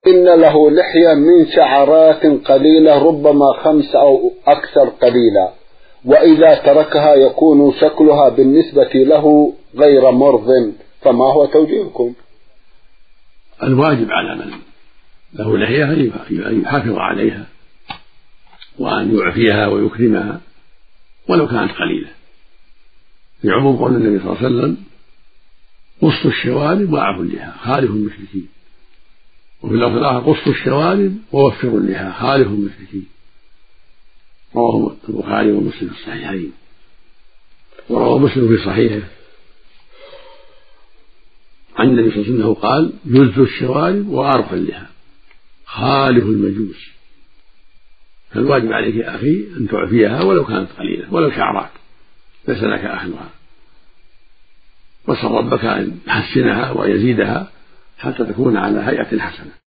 إن له لحية من شعرات قليلة ربما 5 أو أكثر قليلا، وإذا تركها يكون شكلها بالنسبة له غير مرض، فما هو توجيهكم؟ الواجب على من له لحية أن يحافظ عليها وأن يعفيها ويكرمها ولو كانت قليلة، في عموم قول النبي صلى الله عليه وسلم: قصوا الشوارب وأعفوا اللحى خالفوا المشركين، وفي اللفظ الآخر: قصوا الشوارب ووفروا اللحى خالفوا المشركين. رواه البخاري ومسلم في الصحيحين. وروى مسلم في صحيحه عن النبي صلى الله عليه وسلم قال: جزوا الشوارب وأرخوا اللحى خالفوا المجوس. فالواجب عليك يا أخي أن تعفيها ولو كانت قليلة، ولو شعرات ليس لك أخذها، واسأل ربك أن يحسنها ويزيدها حتى تكون على هيئة حسنة.